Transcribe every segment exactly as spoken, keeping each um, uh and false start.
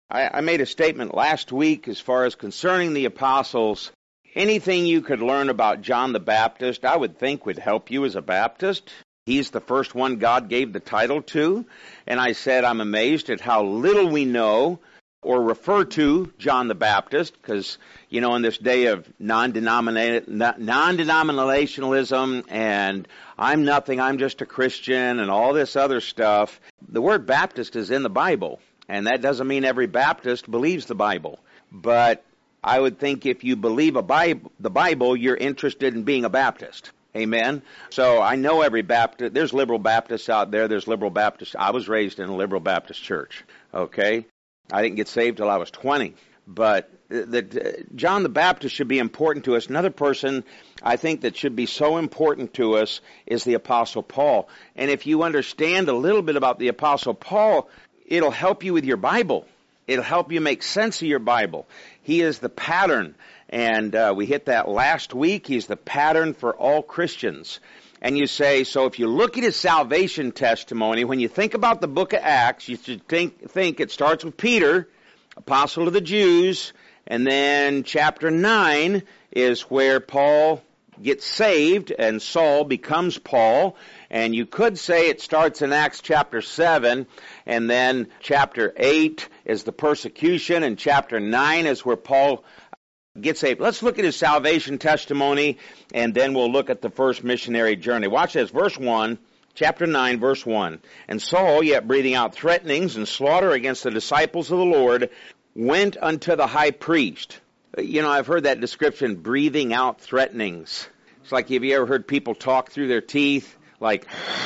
I, I made a statement last week as far as concerning the apostles. Anything you could learn about John the Baptist, I would think would help you as a Baptist. He's the first one God gave the title to. And I said I'm amazed at how little we know or refer to John the Baptist, because, you know, in this day of non-denominat- non-denominationalism and I'm nothing, I'm just a Christian and all this other stuff, the word Baptist is in the Bible. And that doesn't mean every Baptist believes the Bible. But I would think if you believe a Bible, the Bible, you're interested in being a Baptist. Amen. So I know every Baptist, there's liberal Baptists out there, there's liberal Baptists. I was raised in a liberal Baptist church. Okay. I didn't get saved till I was twenty. But that John the Baptist should be important to us. Another person I think that should be so important to us is the Apostle Paul. And if you understand a little bit about the Apostle Paul, it'll help you with your Bible. It'll help you make sense of your Bible. He is the pattern. And uh, we hit that last week. He's the pattern for all Christians. And you say, so if you look at his salvation testimony, when you think about the book of Acts, you should think, think it starts with Peter, apostle of the Jews, and then chapter nine is where Paul gets saved and Saul becomes Paul. And you could say it starts in Acts chapter seven, and then chapter eight is the persecution, and chapter nine is where Paul gets saved. Let's look at his salvation testimony, and then we'll look at the first missionary journey. Watch this, verse one, chapter nine, verse one. And Saul, yet breathing out threatenings and slaughter against the disciples of the Lord, went unto the high priest. You know, I've heard that description, breathing out threatenings. It's like, have you ever heard people talk through their teeth? Like,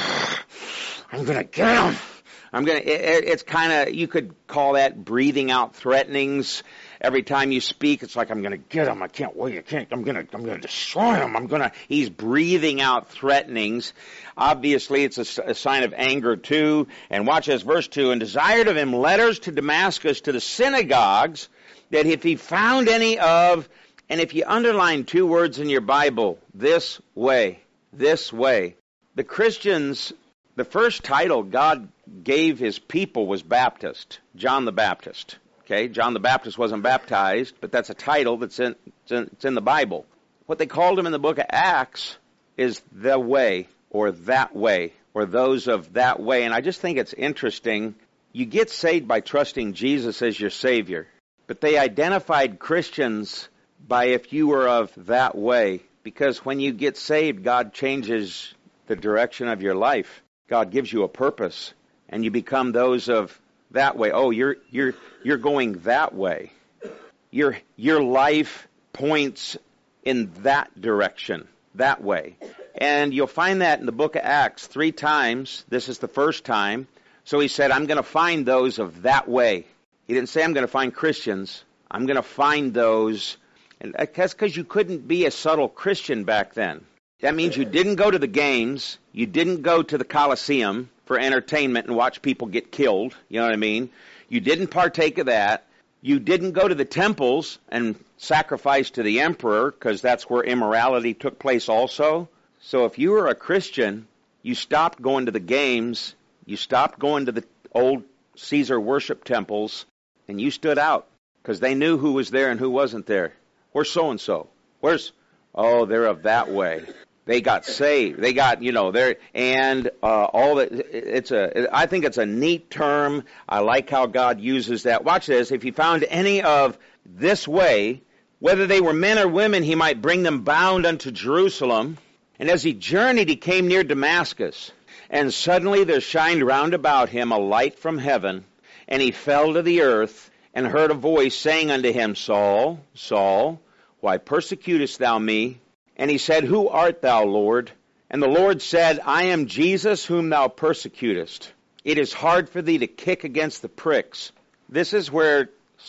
I'm going to get him. I'm going to, it, it's kind of, you could call that breathing out threatenings. Every time you speak, it's like, I'm going to get him. I can't wait. I can't, I'm going to, I'm going to destroy him. I'm going to, he's breathing out threatenings. Obviously, it's a, a sign of anger too. And watch this, verse two, and desired of him letters to Damascus to the synagogues, that if he found any of, and if you underline two words in your Bible, this way, this way. The Christians, the first title God gave his people was Baptist, John the Baptist. Okay, John the Baptist wasn't baptized, but that's a title that's in, it's in, it's in the Bible. What they called him in the book of Acts is the way, or that way, or those of that way. And I just think it's interesting. You get saved by trusting Jesus as your Savior. But they identified Christians by if you were of that way. Because when you get saved, God changes the direction of your life. God gives you a purpose. And you become those of that way. Oh, you're you're you're going that way. Your your life points in that direction, that way. And you'll find that in the book of Acts three times. This is the first time. So he said, I'm going to find those of that way. He didn't say I'm going to find Christians. I'm going to find those. And that's because you couldn't be a subtle Christian back then. That means you didn't go to the games. You didn't go to the Coliseum for entertainment and watch people get killed. You know what I mean? You didn't partake of that. You didn't go to the temples and sacrifice to the emperor, because that's where immorality took place also. So if you were a Christian, you stopped going to the games. You stopped going to the old Caesar worship temples, and you stood out, because they knew who was there and who wasn't there. Where's so-and-so? Where's, oh, they're of that way. They got saved. They got, you know, they're, and uh, all that. It's a, I think it's a neat term. I like how God uses that. Watch this. If he found any of this way, whether they were men or women, he might bring them bound unto Jerusalem. And as he journeyed, he came near Damascus. And suddenly there shined round about him a light from heaven. And he fell to the earth and heard a voice saying unto him, Saul, Saul, why persecutest thou me? And he said, Who art thou, Lord? And the Lord said, I am Jesus whom thou persecutest. It is hard for thee to kick against the pricks. This is where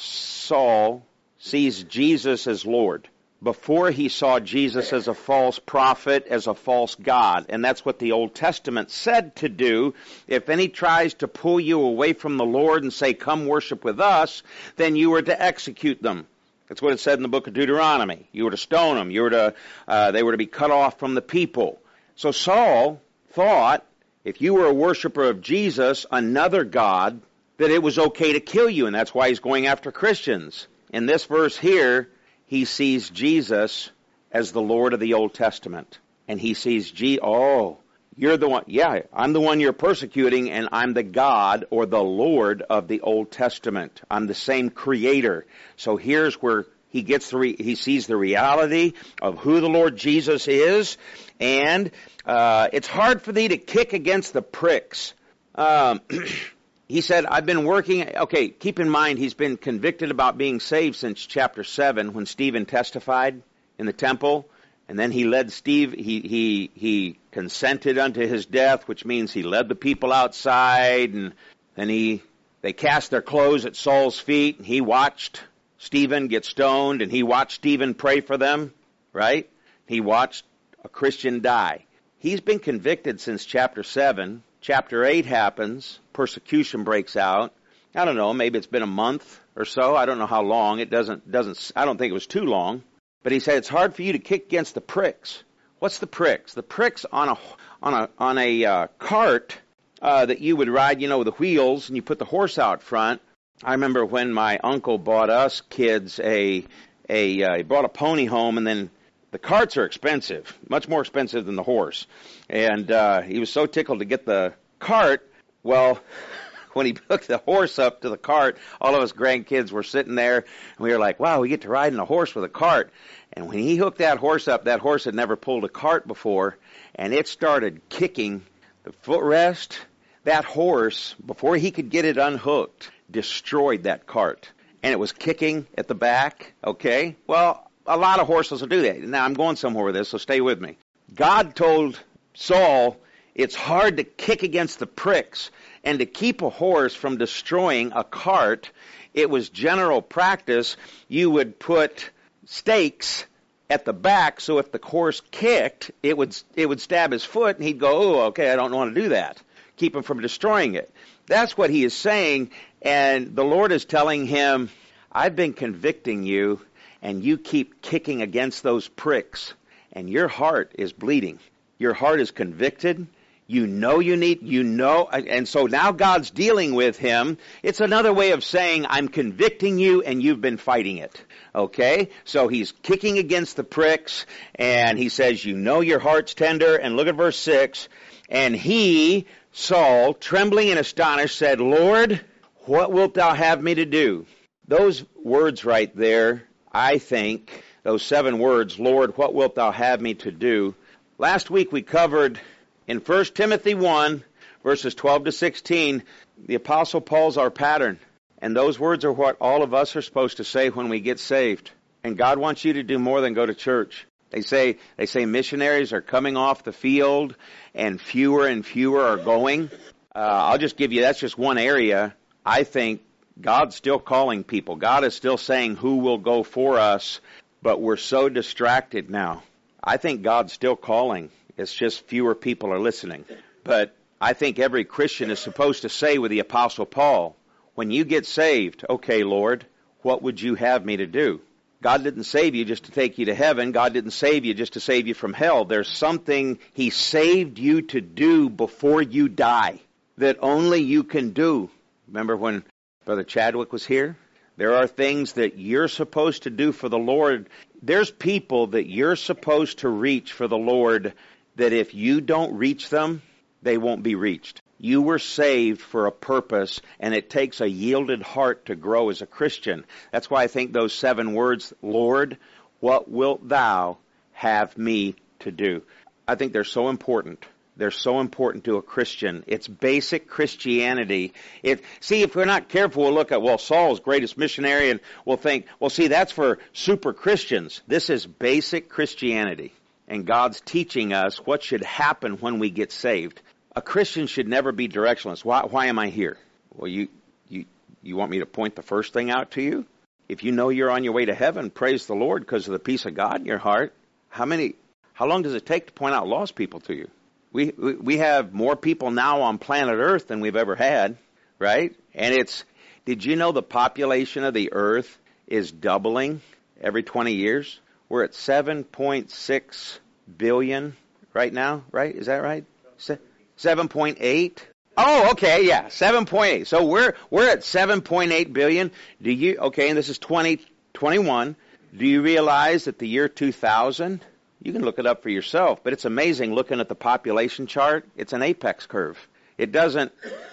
Saul sees Jesus as Lord. Before he saw Jesus as a false prophet, as a false god. And that's what the Old Testament said to do. If any tries to pull you away from the Lord and say, come worship with us, then you were to execute them. That's what it said in the book of Deuteronomy. You were to stone them. You were to, uh, they were to be cut off from the people. So Saul thought, if you were a worshiper of Jesus, another god that it was okay to kill you, and that's why he's going after Christians. In this verse here, he sees Jesus as the Lord of the Old Testament. And he sees, G- oh, you're the one, yeah, I'm the one you're persecuting, and I'm the God or the Lord of the Old Testament. I'm the same creator. So here's where he gets the, re- he sees the reality of who the Lord Jesus is, and uh, it's hard for thee to kick against the pricks. Um, he said, I've been working, okay, keep in mind, he's been convicted about being saved since chapter seven, when Stephen testified in the temple. And then he led Steve, he, he, he consented unto his death, which means he led the people outside, and then he, they cast their clothes at Saul's feet, and he watched Stephen get stoned, and he watched Stephen pray for them, right? He watched a Christian die. He's been convicted since chapter seven. Chapter eight happens, persecution breaks out. I don't know, maybe it's been a month or so. I don't know how long. It doesn't, doesn't, I don't think it was too long. But he said, it's hard for you to kick against the pricks. What's the pricks? The pricks on a on a on a uh, cart uh, that you would ride, you know, with the wheels, and you put the horse out front. I remember when my uncle bought us kids a a uh, he brought a pony home, and then the carts are expensive, much more expensive than the horse. And uh, he was so tickled to get the cart. Well, when he hooked the horse up to the cart, all of us grandkids were sitting there, and we were like, wow, we get to ride in a horse with a cart. And when he hooked that horse up, that horse had never pulled a cart before, and it started kicking the footrest. That horse, before he could get it unhooked, destroyed that cart. And it was kicking at the back, okay? Well, a lot of horses will do that. Now, I'm going somewhere with this, so stay with me. God told Saul, it's hard to kick against the pricks, and to keep a horse from destroying a cart, it was general practice. You would put stakes at the back, so if the horse kicked, it would it would stab his foot, and he'd go, oh, okay, I don't want to do that. Keep him from destroying it. That's what he is saying, and the Lord is telling him, I've been convicting you, and you keep kicking against those pricks, and your heart is bleeding. Your heart is convicted. You know you need, you know, and so now God's dealing with him. It's another way of saying, I'm convicting you and you've been fighting it. Okay? So he's kicking against the pricks, and he says, you know your heart's tender, and look at verse six. And he, Saul, trembling and astonished, said, Lord, what wilt thou have me to do? Those words right there, I think, those seven words, Lord, what wilt thou have me to do? Last week we covered in First Timothy one, verses twelve to sixteen, the Apostle Paul's our pattern. And those words are what all of us are supposed to say when we get saved. And God wants you to do more than go to church. They say, they say missionaries are coming off the field and fewer and fewer are going. Uh, I'll just give you, that's just one area. I think God's still calling people. God is still saying who will go for us, but we're so distracted now. I think God's still calling. It's just fewer people are listening. But I think every Christian is supposed to say with the Apostle Paul, when you get saved, okay, Lord, what would you have me to do? God didn't save you just to take you to heaven. God didn't save you just to save you from hell. There's something He saved you to do before you die that only you can do. Remember when Brother Chadwick was here? There are things that you're supposed to do for the Lord. There's people that you're supposed to reach for the Lord that if you don't reach them, they won't be reached. You were saved for a purpose, and it takes a yielded heart to grow as a Christian. That's why I think those seven words, Lord, what wilt thou have me to do? I think they're so important. They're so important to a Christian. It's basic Christianity. It, see, if we're not careful, we'll look at, well, Saul's greatest missionary, and we'll think, well, see, that's for super Christians. This is basic Christianity. And God's teaching us what should happen when we get saved. A Christian should never be directionless. Why, why am I here? Well, you, you, you want me to point the first thing out to you? If you know you're on your way to heaven, praise the Lord because of the peace of God in your heart. How many, how long does it take to point out lost people to you? We, we, we have more people now on planet Earth than we've ever had, right? And it's, did you know the population of the Earth is doubling every twenty years? We're at seven point six billion right now, right? Is that right? seven point eight? Oh, okay, yeah, seven point eight. So we're we're at seven point eight billion. Do you okay, and this is twenty twenty-one. Do you realize that the year two thousand, you can look it up for yourself, but it's amazing looking at the population chart. It's an apex curve. It doesn't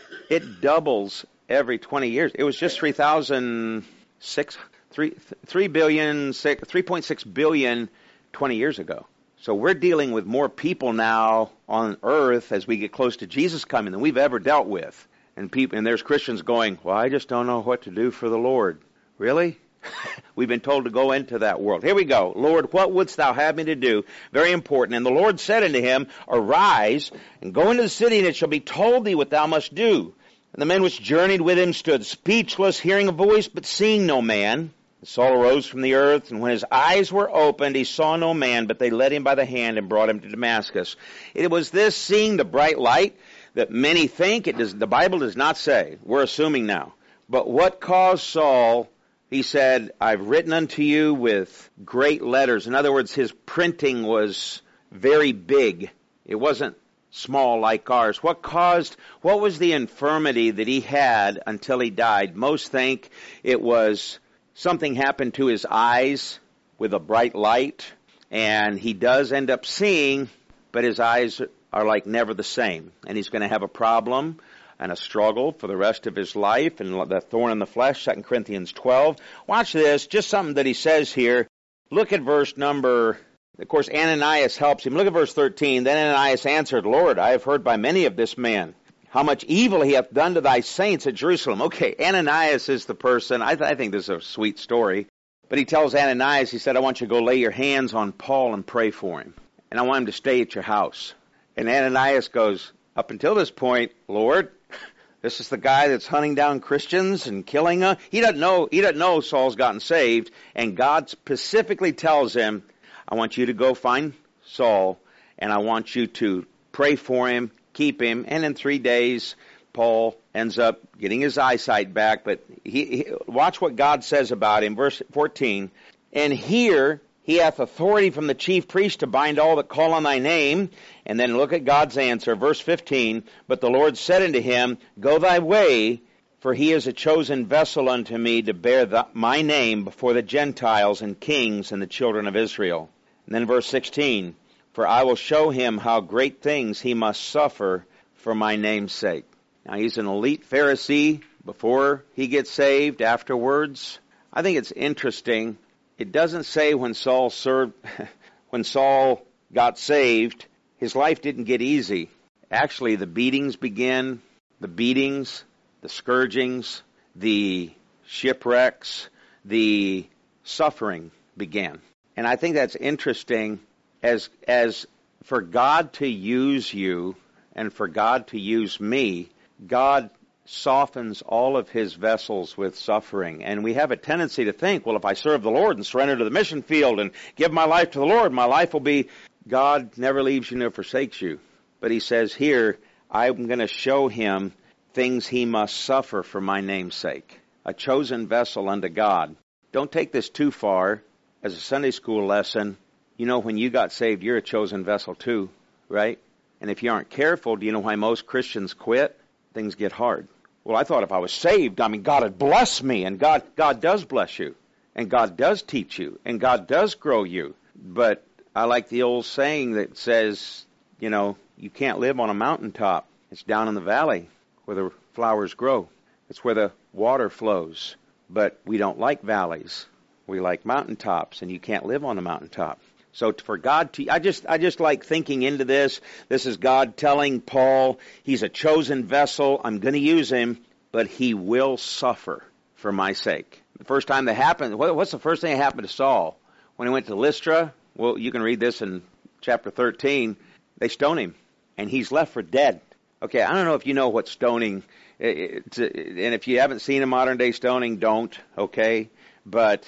it doubles every twenty years. It was just three thousand six three three billion six three point six billion twenty years ago. So we're dealing with more people now on earth as we get close to Jesus coming than we've ever dealt with. And people, and there's Christians going, well, I just don't know what to do for the Lord. Really? We've been told to go into that world. Here we go. Lord, what wouldst thou have me to do? Very important. And the Lord said unto him, arise, and go into the city, and it shall be told thee what thou must do. And the men which journeyed with him stood speechless, hearing a voice, but seeing no man. Saul arose from the earth, and when his eyes were opened, he saw no man, but they led him by the hand and brought him to Damascus. It was this seeing the bright light that many think. It does, the Bible does not say. We're assuming now. But what caused Saul, he said, I've written unto you with great letters. In other words, his printing was very big. It wasn't small like ours. What caused, what was the infirmity that he had until he died? Most think it was something happened to his eyes with a bright light, and he does end up seeing, but his eyes are like never the same. And he's going to have a problem and a struggle for the rest of his life, and the thorn in the flesh, Second Corinthians twelve. Watch this, just something that he says here. Look at verse number, of course, Ananias helps him. Look at verse thirteen. Then Ananias answered, Lord, I have heard by many of this man, how much evil he hath done to thy saints at Jerusalem. Okay, Ananias is the person. I, th- I think this is a sweet story. But he tells Ananias, he said, I want you to go lay your hands on Paul and pray for him. And I want him to stay at your house. And Ananias goes, up until this point, Lord, this is the guy that's hunting down Christians and killing them. He doesn't know, he doesn't know Saul's gotten saved. And God specifically tells him, I want you to go find Saul, and I want you to pray for him, keep him, and in three days, Paul ends up getting his eyesight back. But he, he, watch what God says about him, verse fourteen. And here he hath authority from the chief priest to bind all that call on thy name. And then look at God's answer, verse fifteen. But the Lord said unto him, Go thy way, for he is a chosen vessel unto me to bear the, my name before the Gentiles and kings and the children of Israel. And then verse sixteen. For I will show him how great things he must suffer for my name's sake. Now, he's an elite Pharisee before he gets saved, afterwards. I think it's interesting. It doesn't say when Saul served, when Saul got saved, his life didn't get easy. Actually, the beatings begin, the beatings, the scourgings, the shipwrecks, the suffering began. And I think that's interesting. As as for God to use you and for God to use me, God softens all of his vessels with suffering. And we have a tendency to think, well, if I serve the Lord and surrender to the mission field and give my life to the Lord, my life will be... God never leaves you nor forsakes you. But he says here, I'm going to show him things he must suffer for my name's sake. A chosen vessel unto God. Don't take this too far as a Sunday school lesson. You know, when you got saved, you're a chosen vessel too, right? And if you aren't careful, do you know why most Christians quit? Things get hard. Well, I thought if I was saved, I mean, God would bless me, and God, God does bless you, and God does teach you, and God does grow you. But I like the old saying that says, you know, you can't live on a mountaintop. It's down in the valley where the flowers grow. It's where the water flows. But we don't like valleys. We like mountaintops, and you can't live on a mountaintop. So for God to, I just, I just like thinking into this. This is God telling Paul, he's a chosen vessel. I'm going to use him, but he will suffer for my sake. The first time that happened, what's the first thing that happened to Saul? When he went to Lystra, well, you can read this in chapter thirteen, they stone him, and he's left for dead. Okay, I don't know if you know what stoning, it's, and if you haven't seen a modern day stoning, don't, okay? But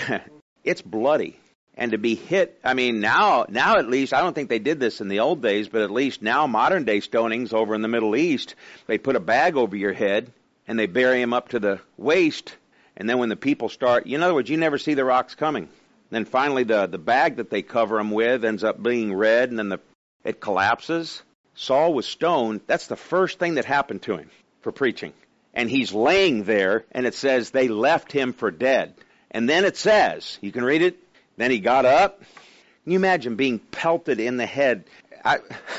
it's bloody. And to be hit, I mean, now, now at least, I don't think they did this in the old days, but at least now modern day stonings over in the Middle East, they put a bag over your head and they bury him up to the waist. And then when the people start, in other words, you never see the rocks coming. Then finally the, the bag that they cover them with ends up being red, and then the, it collapses. Saul was stoned, that's the first thing that happened to him for preaching. And he's laying there, and it says they left him for dead. And then it says, you can read it, then he got up. Can you imagine being pelted in the head? I,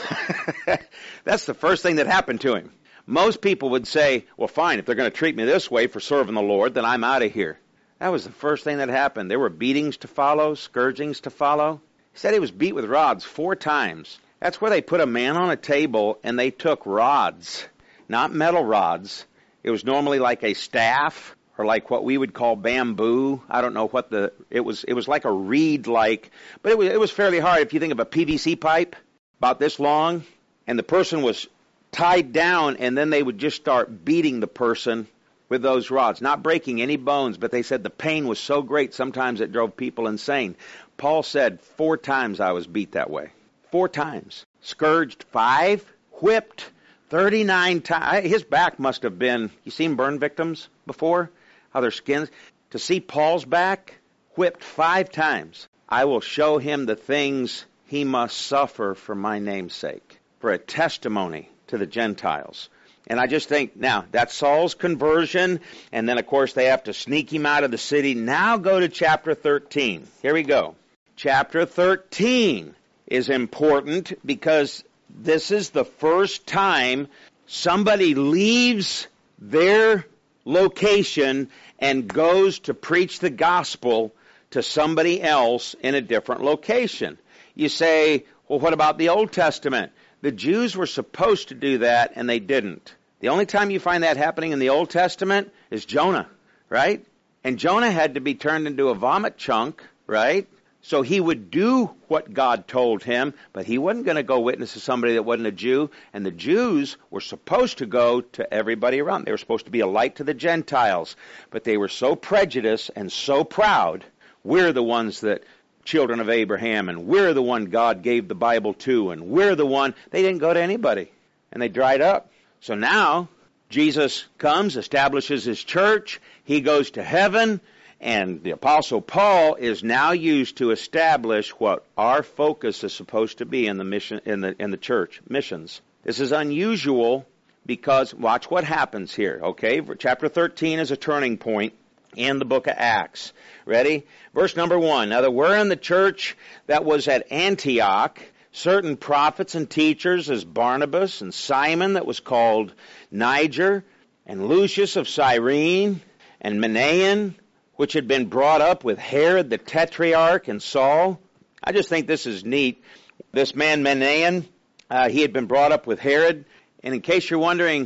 that's the first thing that happened to him. Most people would say, well, fine, if they're going to treat me this way for serving the Lord, then I'm out of here. That was the first thing that happened. There were beatings to follow, scourgings to follow. He said he was beat with rods four times. That's where they put a man on a table and they took rods, not metal rods. It was normally like a staff or like what we would call bamboo. I don't know what the, it was, it was like a reed-like, but it was, it was fairly hard. If you think of a P V C pipe about this long, and the person was tied down, and then they would just start beating the person with those rods, not breaking any bones, but they said the pain was so great sometimes it drove people insane. Paul said, four times I was beat that way. Four times. Scourged five, whipped thirty-nine times. His back must have been, you seen burn victims before? How their skins, to see Paul's back, whipped five times. I will show him the things he must suffer for my name's sake, for a testimony to the Gentiles. And I just think, now, that's Saul's conversion, and then, of course, they have to sneak him out of the city. Now go to chapter thirteen. Here we go. Chapter thirteen is important because this is the first time somebody leaves their location and goes to preach the gospel to somebody else in a different location. You say, well, what about the Old Testament? The Jews were supposed to do that, and they didn't. The only time you find that happening in the Old Testament is Jonah, right? And Jonah had to be turned into a vomit chunk, right? So he would do what God told him, but he wasn't going to go witness to somebody that wasn't a Jew. And the Jews were supposed to go to everybody around. They were supposed to be a light to the Gentiles. But they were so prejudiced and so proud. We're the ones that, children of Abraham, and we're the one God gave the Bible to, and we're the one. They didn't go to anybody. And they dried up. So now, Jesus comes, establishes his church. He goes to heaven. And the Apostle Paul is now used to establish what our focus is supposed to be in the mission, in the in the church, missions. This is unusual because watch what happens here. Okay, chapter thirteen is a turning point in the book of Acts. Ready? Verse number one. Now there were in the church that was at Antioch certain prophets and teachers, as Barnabas and Simon that was called Niger, and Lucius of Cyrene, and Manaen, which had been brought up with Herod the Tetrarch and Saul. I just think this is neat. This man Manaen, uh, he had been brought up with Herod. And in case you're wondering,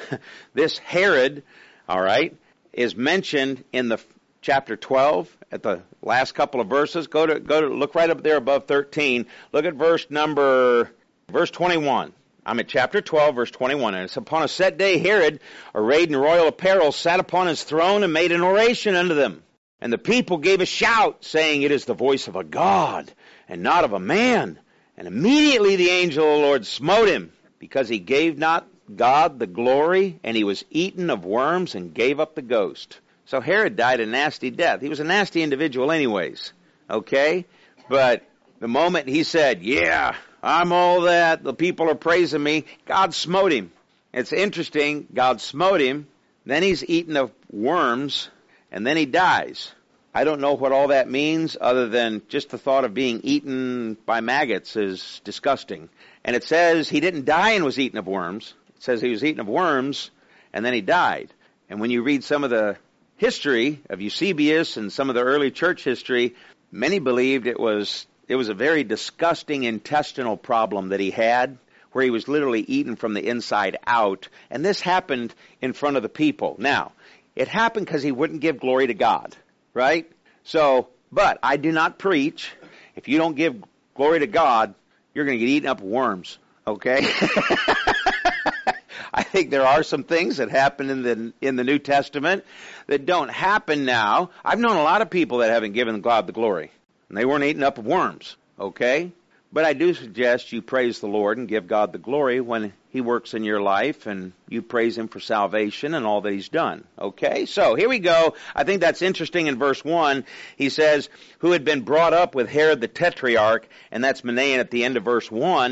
this Herod, all right, is mentioned in the chapter twelve at the last couple of verses. Go to go to look right up there above thirteen. Look at verse number verse twenty-one. I'm at chapter twelve, verse twenty-one. And it's upon a set day Herod, arrayed in royal apparel, sat upon his throne and made an oration unto them. And the people gave a shout, saying, It is the voice of a God, and not of a man. And immediately the angel of the Lord smote him, because he gave not God the glory, and he was eaten of worms and gave up the ghost. So Herod died a nasty death. He was a nasty individual anyways, okay? But the moment he said, yeah, I'm all that, the people are praising me, God smote him. It's interesting, God smote him, then he's eaten of worms, and then he dies. I don't know what all that means other than just the thought of being eaten by maggots is disgusting. And it says he didn't die and was eaten of worms. It says he was eaten of worms, and then he died. And when you read some of the history of Eusebius and some of the early church history, many believed it was it was a very disgusting intestinal problem that he had, where he was literally eaten from the inside out. And this happened in front of the people. Now, it happened because he wouldn't give glory to God, right? So, but I do not preach, if you don't give glory to God, you're going to get eaten up with worms, okay? I think there are some things that happen in the in the New Testament that don't happen now. I've known a lot of people that haven't given God the glory, and they weren't eaten up with worms, okay? But I do suggest you praise the Lord and give God the glory when He works in your life, and you praise Him for salvation and all that He's done, okay? So here we go. I think that's interesting in verse one. He says, who had been brought up with Herod the Tetrarch, and that's Manaen at the end of verse one.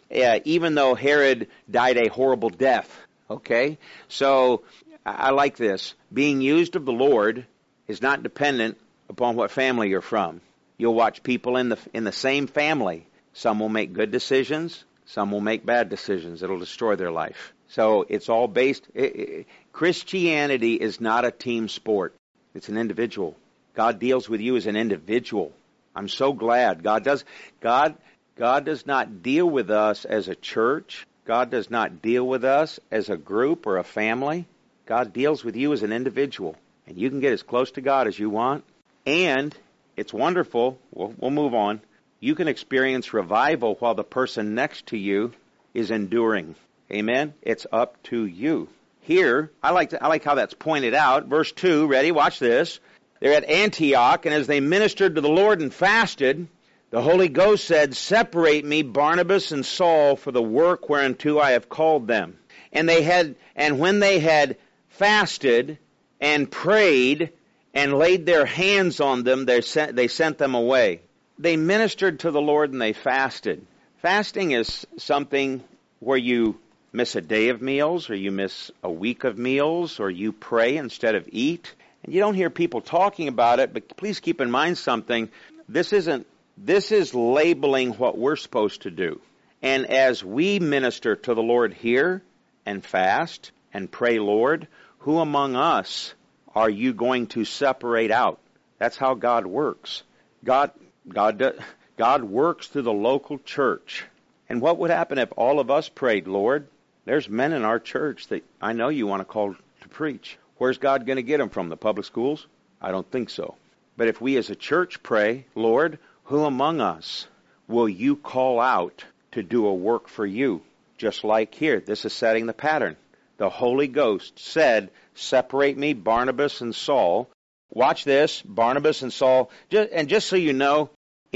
uh, even though Herod died a horrible death. Okay? So, I like this. Being used of the Lord is not dependent upon what family you're from. You'll watch people in the in the same family. Some will make good decisions. Some will make bad decisions. It'll destroy their life. So it's all based... It, it, Christianity is not a team sport. It's an individual. God deals with you as an individual. I'm so glad. God does... God, God does not deal with us as a church. God does not deal with us as a group or a family. God deals with you as an individual. And you can get as close to God as you want. And it's wonderful. We'll, we'll move on. You can experience revival while the person next to you is enduring. Amen? It's up to you. Here, I like to, I like how that's pointed out. Verse two, ready? Watch this. They're at Antioch, and as they ministered to the Lord and fasted, the Holy Ghost said, "Separate me, Barnabas and Saul, for the work whereunto I have called them." And they had, and when they had fasted and prayed and laid their hands on them, they sent, they sent them away. They ministered to the Lord and they fasted. Fasting is something where you miss a day of meals, or you miss a week of meals, or you pray instead of eat. And you don't hear people talking about it, but please keep in mind something. This isn't, this is labeling what we're supposed to do. And as we minister to the Lord here and fast and pray, Lord, who among us are you going to separate out? That's how God works. God, God, God works through the local church. And what would happen if all of us prayed, Lord, there's men in our church that I know you want to call to preach. Where's God going to get them from? The public schools? I don't think so. But if we as a church pray, Lord, who among us will you call out to do a work for you? Just like here, this is setting the pattern. The Holy Ghost said, separate me, Barnabas and Saul. Watch this, Barnabas and Saul. And just so you know,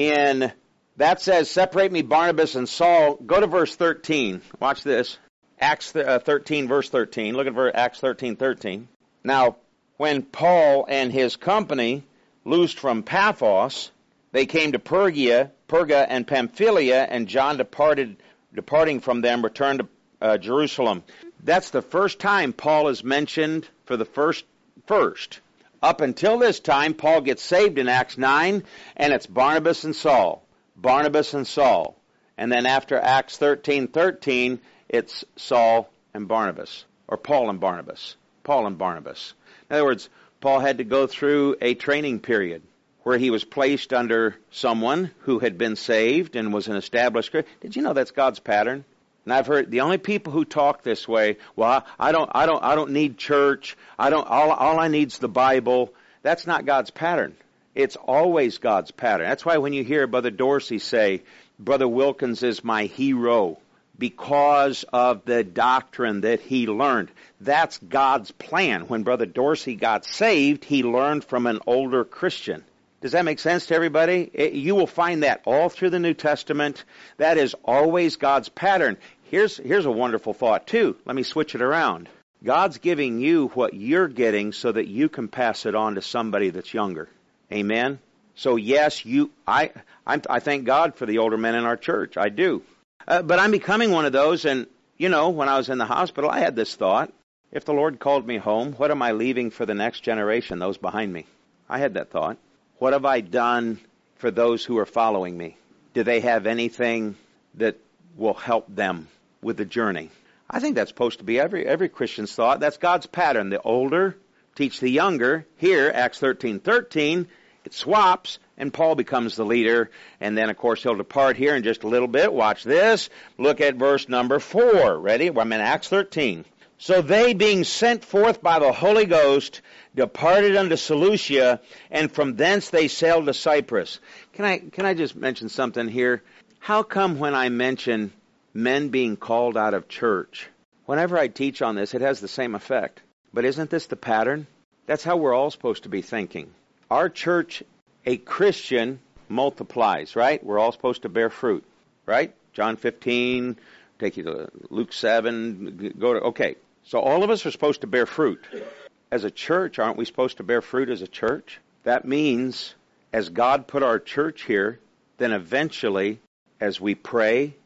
in that says, separate me, Barnabas and Saul. Go to verse thirteen. Watch this. Acts thirteen, verse thirteen. Look at Acts thirteen, thirteen. Now, when Paul and his company loosed from Paphos, they came to Pergia, Perga and Pamphylia, and John departed, departing from them, returned to uh, Jerusalem. That's the first time Paul is mentioned for the first first. Up until this time, Paul gets saved in Acts nine, and it's Barnabas and Saul. Barnabas and Saul. And then after Acts thirteen, thirteen, it's Saul and Barnabas, or Paul and Barnabas. Paul and Barnabas. In other words, Paul had to go through a training period where he was placed under someone who had been saved and was an established Christian. Did you know that's God's pattern? And I've heard the only people who talk this way, well, I don't, I don't, I don't need church. I don't. All, all I need's the Bible. That's not God's pattern. It's always God's pattern. That's why when you hear Brother Dorsey say, Brother Wilkins is my hero because of the doctrine that he learned. That's God's plan. When Brother Dorsey got saved, he learned from an older Christian. Does that make sense to everybody? It, you will find that all through the New Testament. That is always God's pattern. Here's, here's a wonderful thought, too. Let me switch it around. God's giving you what you're getting so that you can pass it on to somebody that's younger. Amen? So, yes, you. I, I, I thank God for the older men in our church. I do. Uh, but I'm becoming one of those, and, you know, when I was in the hospital, I had this thought. If the Lord called me home, what am I leaving for the next generation, those behind me? I had that thought. What have I done for those who are following me? Do they have anything that will help them with the journey? I think that's supposed to be every every Christian's thought. That's God's pattern. The older teach the younger. Here, Acts thirteen thirteen, it swaps, and Paul becomes the leader. And then, of course, he'll depart here in just a little bit. Watch this. Look at verse number four. Ready? I'm in Acts thirteen. So they, being sent forth by the Holy Ghost, departed unto Seleucia, and from thence they sailed to Cyprus. Can I can I just mention something here? How come when I mention men being called out of church, whenever I teach on this, it has the same effect? But isn't this the pattern? That's how we're all supposed to be thinking. Our church, a Christian, multiplies, right? We're all supposed to bear fruit, right? John fifteen, take you to Luke seven, go to, okay. So all of us are supposed to bear fruit. As a church, aren't we supposed to bear fruit as a church? That means, as God put our church here, then eventually, as we pray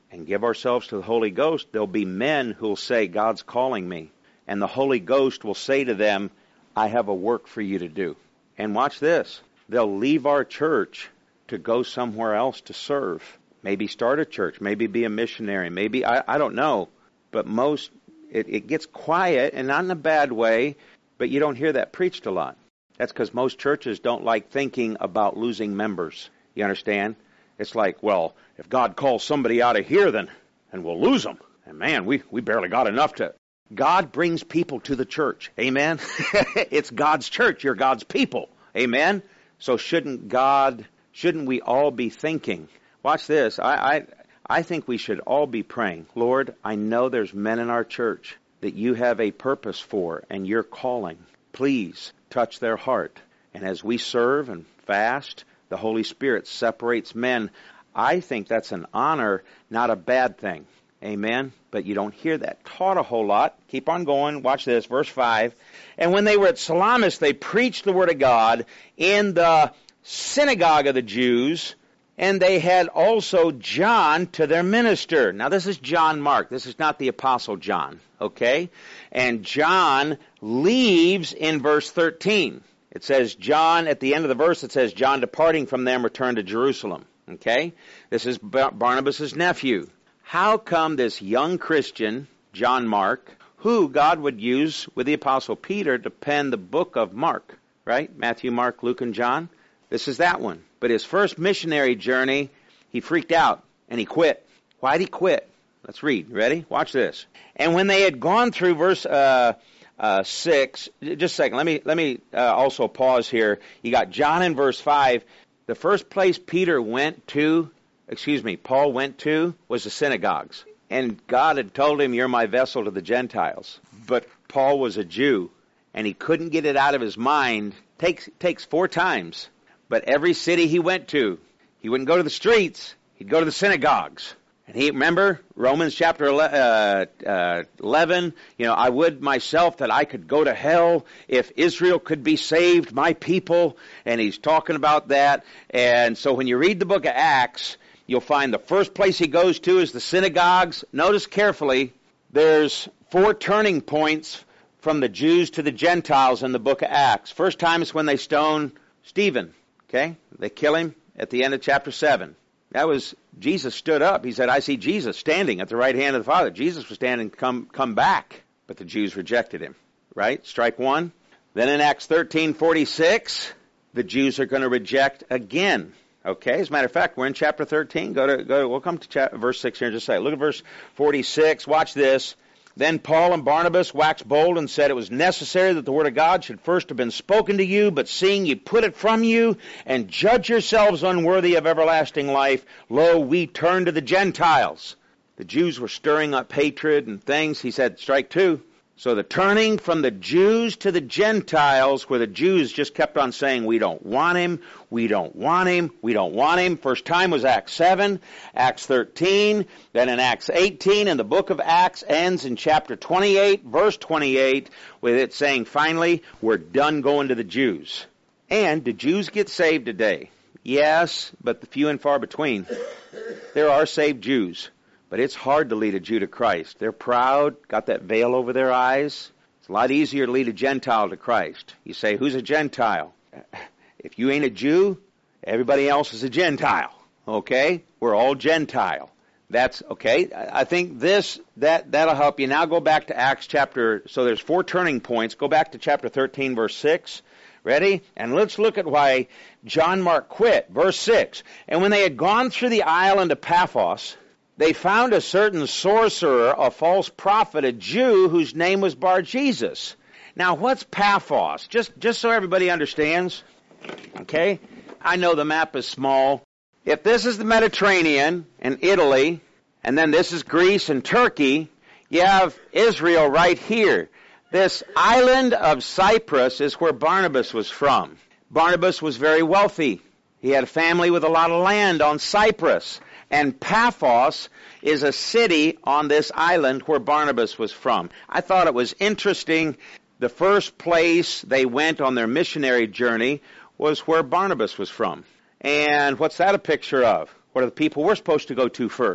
and give ourselves to the Holy Ghost, there'll be men who'll say, God's calling me. And the Holy Ghost will say to them, I have a work for you to do. And watch this. They'll leave our church to go somewhere else to serve. Maybe start a church. Maybe be a missionary. Maybe, I, I don't know. But most, it, it gets quiet, and not in a bad way, but you don't hear that preached a lot. That's because most churches don't like thinking about losing members. You understand? It's like, well, if God calls somebody out of here, then and we'll lose them. And man, we, we barely got enough to... God brings people to the church. Amen? It's God's church. You're God's people. Amen? So shouldn't God, shouldn't we all be thinking? Watch this. I, I, I think we should all be praying. Lord, I know there's men in our church that you have a purpose for and you're calling. Please touch their heart. And as we serve and fast, the Holy Spirit separates men. I think that's an honor, not a bad thing. Amen? But you don't hear that taught a whole lot. Keep on going. Watch this. Verse five. And when they were at Salamis, they preached the word of God in the synagogue of the Jews, and they had also John to their minister. Now this is John Mark. This is not the Apostle John. Okay? And John leaves in verse thirteen. It says John, at the end of the verse, it says, John departing from them returned to Jerusalem. Okay? This is Barnabas' nephew. How come this young Christian, John Mark, who God would use with the Apostle Peter to pen the book of Mark, right? Matthew, Mark, Luke, and John. This is that one. But his first missionary journey, he freaked out and he quit. Why'd he quit? Let's read. Ready? Watch this. And when they had gone through verse uh, uh, six, just a second. Let me let me uh, also pause here. You got John in verse five. The first place Peter went to. excuse me, Paul went to was the synagogues. And God had told him, you're my vessel to the Gentiles. But Paul was a Jew, and he couldn't get it out of his mind. Takes takes four times. But every city he went to, he wouldn't go to the streets. He'd go to the synagogues. And he, remember, Romans chapter eleven, you know, I would myself that I could go to hell if Israel could be saved, my people. And he's talking about that. And so when you read the book of Acts, you'll find the first place he goes to is the synagogues. Notice carefully, there's four turning points from the Jews to the Gentiles in the book of Acts. First time is when they stone Stephen. Okay? They kill him at the end of chapter seven. That was, Jesus stood up. He said, I see Jesus standing at the right hand of the Father. Jesus was standing, come, come back. But the Jews rejected him. Right? Strike one. Then in Acts thirteen forty-six, the Jews are going to reject again. Okay, as a matter of fact, we're in chapter thirteen. Go to, go to, we'll come to chapter, verse six here in just a second. Look at verse forty-six. Watch this. Then Paul and Barnabas waxed bold and said, it was necessary that the word of God should first have been spoken to you, but seeing ye put it from you, and judge yourselves unworthy of everlasting life, lo, we turn to the Gentiles. The Jews were stirring up hatred and things. He said, strike two. So the turning from the Jews to the Gentiles, where the Jews just kept on saying, we don't want him, we don't want him, we don't want him. First time was Acts seven, Acts thirteen, then in Acts eighteen, and the book of Acts ends in chapter twenty-eight, verse twenty-eight, with it saying, finally, we're done going to the Jews. And do Jews get saved today? Yes, but the few and far between. There are saved Jews. But it's hard to lead a Jew to Christ. They're proud, got that veil over their eyes. It's a lot easier to lead a Gentile to Christ. You say, who's a Gentile? If you ain't a Jew, everybody else is a Gentile. Okay? We're all Gentile. That's okay. I think this, that, that'll help you. Now go back to Acts chapter, so there's four turning points. Go back to chapter thirteen, verse six. Ready? And let's look at why John Mark quit. Verse six. And when they had gone through the island of Paphos, they found a certain sorcerer, a false prophet, a Jew, whose name was Bar-Jesus. Now, what's Paphos? Just, just so everybody understands. Okay? I know the map is small. If this is the Mediterranean and Italy, and then this is Greece and Turkey, you have Israel right here. This island of Cyprus is where Barnabas was from. Barnabas was very wealthy. He had a family with a lot of land on Cyprus. And Paphos is a city on this island where Barnabas was from. I thought it was interesting. The first place they went on their missionary journey was where Barnabas was from. And what's that a picture of? What are the people we're supposed to go to first?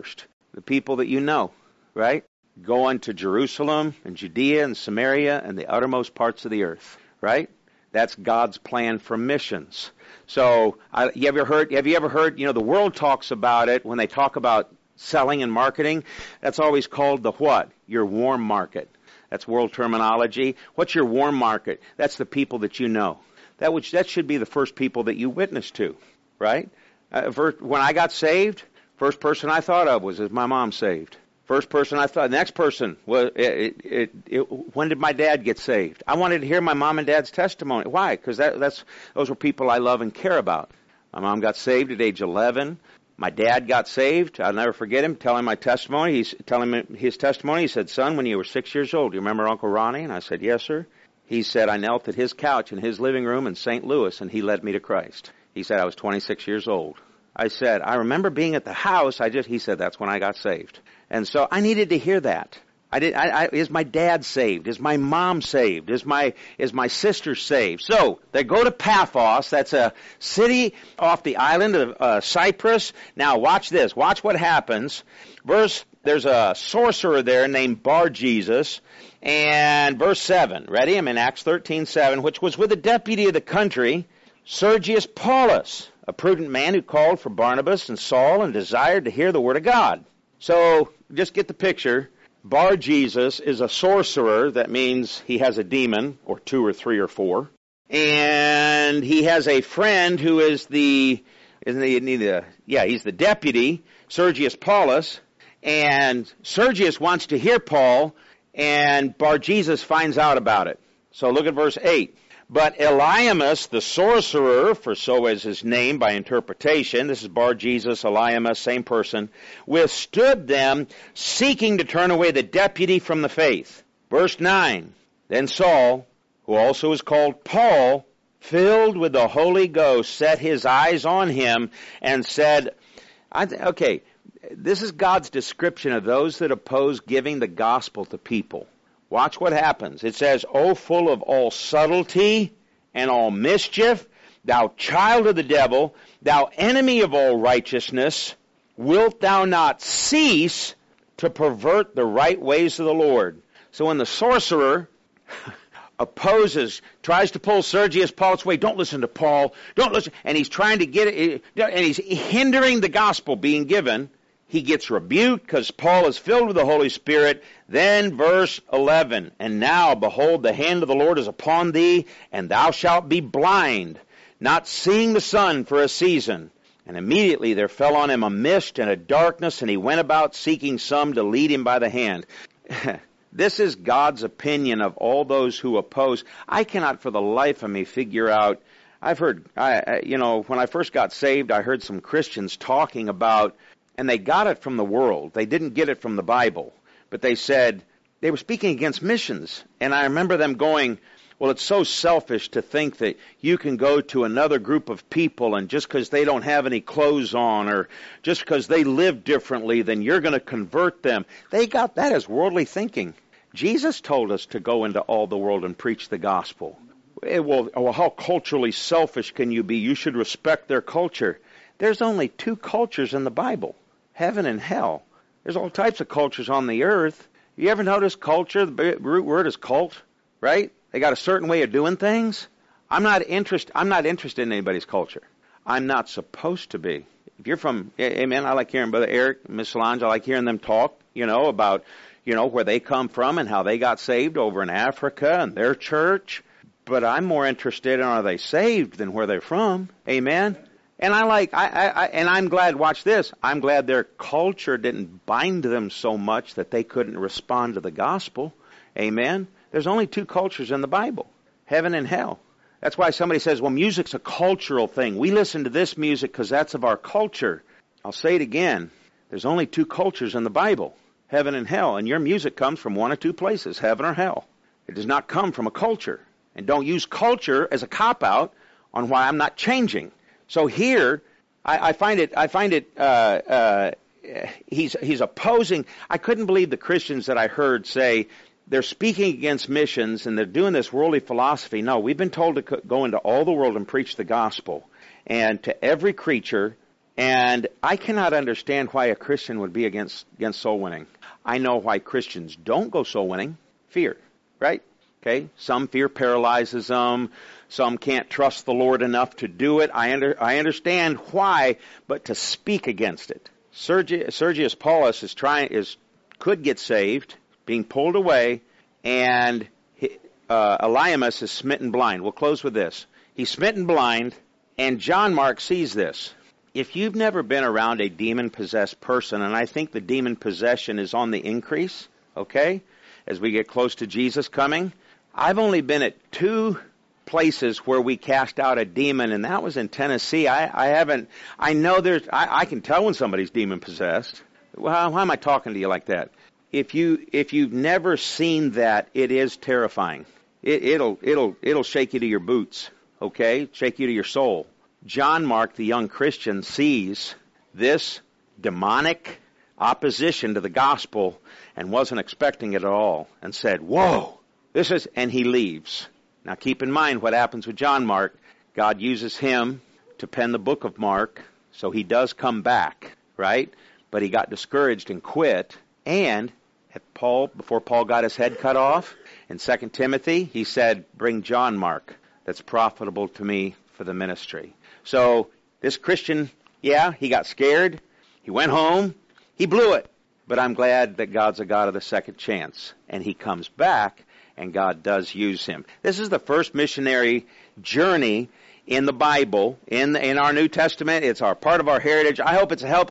The people that you know, right? Go unto Jerusalem and Judea and Samaria and the uttermost parts of the earth, right? That's God's plan for missions. So, I, you ever heard, have you ever heard, you know, the world talks about it when they talk about selling and marketing. That's always called the what? Your warm market. That's world terminology. What's your warm market? That's the people that you know. That which that should be the first people that you witness to, right? Uh, first, when I got saved, first person I thought of was, is my mom saved? First person I thought, next person was, it, it, it, when did my dad get saved? I wanted to hear my mom and dad's testimony. Why? Because that, that's those were people I love and care about. My mom got saved at age eleven. My dad got saved. I'll never forget him telling my testimony. He's telling me his testimony. He said, "Son, when you were six years old, do you remember Uncle Ronnie?" And I said, "Yes, sir." He said, "I knelt at his couch in his living room in Saint Louis, and he led me to Christ." He said, "I was twenty-six years old." I said, "I remember being at the house." I just, he said, "That's when I got saved." And so I needed to hear that. I did. I, I, is my dad saved? Is my mom saved? Is my is my sister saved? So they go to Paphos. That's a city off the island of uh, Cyprus. Now watch this. Watch what happens. Verse. There's a sorcerer there named Bar-Jesus. And verse seven. Ready? I'm in Acts thirteen seven, which was with the deputy of the country, Sergius Paulus, a prudent man who called for Barnabas and Saul and desired to hear the word of God. So just get the picture. Bar-Jesus is a sorcerer. That means he has a demon, or two or three or four. And he has a friend who is the, isn't he, the yeah, he's the deputy, Sergius Paulus. And Sergius wants to hear Paul, and Bar-Jesus finds out about it. So look at verse eight. But Elymas, the sorcerer, for so is his name by interpretation, this is Bar-Jesus, Elymas, same person, withstood them, seeking to turn away the deputy from the faith. Verse nine, then Saul, who also is called Paul, filled with the Holy Ghost, set his eyes on him and said, I th- okay, this is God's description of those that oppose giving the gospel to people. Watch what happens. It says, "O full of all subtlety and all mischief, thou child of the devil, thou enemy of all righteousness, wilt thou not cease to pervert the right ways of the Lord?" So when the sorcerer opposes, tries to pull Sergius Paulus away, don't listen to Paul, don't listen, and he's trying to get it, and he's hindering the gospel being given, he gets rebuked because Paul is filled with the Holy Spirit. Then verse eleven, "And now, behold, the hand of the Lord is upon thee, and thou shalt be blind, not seeing the sun for a season." And immediately there fell on him a mist and a darkness, and he went about seeking some to lead him by the hand. This is God's opinion of all those who oppose. I cannot for the life of me figure out. I've heard, I, you know, when I first got saved, I heard some Christians talking about, and they got it from the world. They didn't get it from the Bible. But they said, they were speaking against missions. And I remember them going, well, it's so selfish to think that you can go to another group of people and just because they don't have any clothes on or just because they live differently, then you're going to convert them. They got that as worldly thinking. Jesus told us to go into all the world and preach the gospel. It will, well, how culturally selfish can you be? You should respect their culture. There's only two cultures in the Bible. Heaven and hell. There's all types of cultures on the earth. You ever notice culture? The root word is cult, right? They got a certain way of doing things. I'm not interested. I'm not interested in anybody's culture. I'm not supposed to be. If you're from, amen, I like hearing Brother Eric, Miss Solange, I like hearing them talk, you know, about, you know, where they come from and how they got saved over in Africa and their church. But I'm more interested in are they saved than where they're from. Amen. And I like, I, I, I, and I'm glad, watch this, I'm glad their culture didn't bind them so much that they couldn't respond to the gospel. Amen? There's only two cultures in the Bible, heaven and hell. That's why somebody says, well, music's a cultural thing. We listen to this music because that's of our culture. I'll say it again. There's only two cultures in the Bible, heaven and hell. And your music comes from one of two places, heaven or hell. It does not come from a culture. And don't use culture as a cop-out on why I'm not changing. So here, I, I find it, I find it, uh, uh, he's, he's opposing. I couldn't believe the Christians that I heard say they're speaking against missions and they're doing this worldly philosophy. No, we've been told to go into all the world and preach the gospel and to every creature And I cannot understand why a Christian would be against against soul winning. I know why Christians don't go soul winning. Fear, right? Okay, some fear paralyzes them. Some can't trust the Lord enough to do it. I under, I understand why, but to speak against it. Sergi, Sergius Paulus is trying is could get saved, being pulled away, and uh, Elymas is smitten blind. We'll close with this. He's smitten blind, and John Mark sees this. If you've never been around a demon-possessed person, and I think the demon possession is on the increase, okay, as we get close to Jesus coming, I've only been at two places where we cast out a demon, and that was in Tennessee. I, I haven't, I know there's, I, I can tell when somebody's demon-possessed. Well, why am I talking to you like that? If you, if you've never seen that, it is terrifying. It, it'll, it'll, it'll shake you to your boots, okay? Shake you to your soul. John Mark, the young Christian, sees this demonic opposition to the gospel and wasn't expecting it at all and said, whoa, this is, and he leaves. Now keep in mind what happens with John Mark. God uses him to pen the book of Mark, so he does come back, right? But he got discouraged and quit, and at Paul, before Paul got his head cut off, in Second Timothy, he said, bring John Mark, that's profitable to me for the ministry. So this Christian, yeah, he got scared. He went home. He blew it. But I'm glad that God's a God of the second chance. And he comes back, and God does use him. This is the first missionary journey in the Bible, in, in our New Testament. It's our part of our heritage. I hope it's a help.